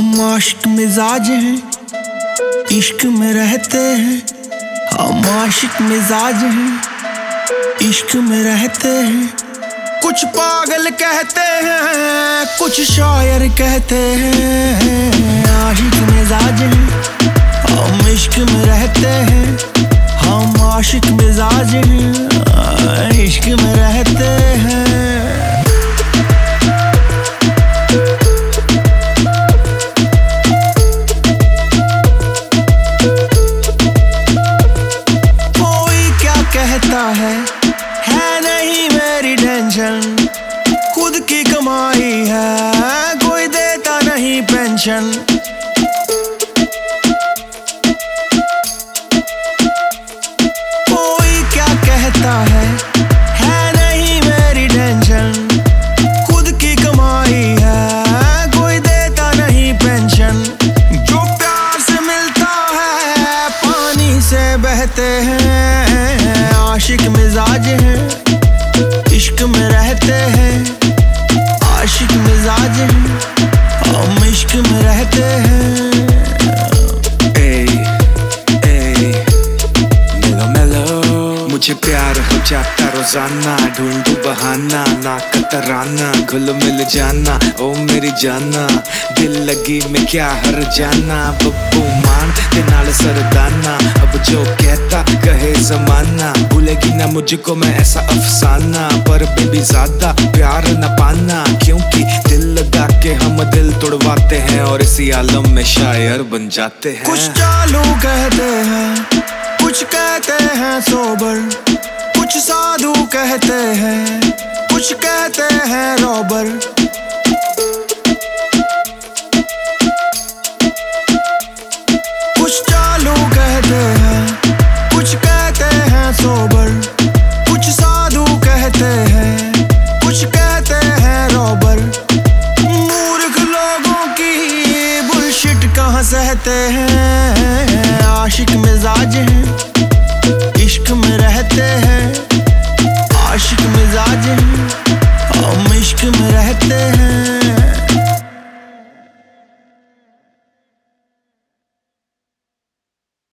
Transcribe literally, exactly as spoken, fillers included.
हम आशिक मिजाज हैं, इश्क में रहते हैं। हम आशिक मिजाज हैं, इश्क में रहते हैं। कुछ पागल कहते हैं, कुछ शायर कहते हैं। आशिक मिजाज हैं, हम इश्क में रहते हैं। हम आशिक मिजाज हैं, इश्क में रहते हैं। कहता है है नहीं मेरी टेंशन, खुद की कमाई है, कोई देता नहीं पेंशन। कोई क्या कहता है है नहीं मेरी टेंशन, खुद की कमाई है, कोई देता नहीं पेंशन। जो प्यार से मिलता है पानी से बहते हैं। आशिक मिजाज हैं, इश्क में रहते हैं। आशिक मिजाज हैं, हम इश्क में रहते हैं। ए, ए, मेलो मेलो मुझे प्यार हो जाता रोजाना, ढूंढू बहाना ना कतराना, घुल मिल जाना ओ मेरी जाना। दिल लगी में क्या हर जाना, बब्बू मान ते नाल सरदाना। अब जो कहता कहे जमाना, भूलेगी ना मुझको मैं ऐसा अफसाना। पर बेबी ज्यादा प्यार न पाना, क्योंकि दिल लगा के हम दिल तोड़वाते हैं और इसी आलम में शायर बन जाते हैं। कुछ चालू कहते हैं, कुछ कहते हैं सोबर, कुछ साधु कहते हैं, कुछ कहते हैं रॉबर। कुछ चालू कहते हैं, कुछ कहते हैं सोबर, कुछ साधु कहते हैं, कुछ कहते हैं रॉबर। मूर्ख लोगों की बुलशिट कहाँ सहते हैं। आशिक मिजाज हैं, इश्क में रहते हैं। आशिक मिजाज हैं, हम इश्क में रहते हैं।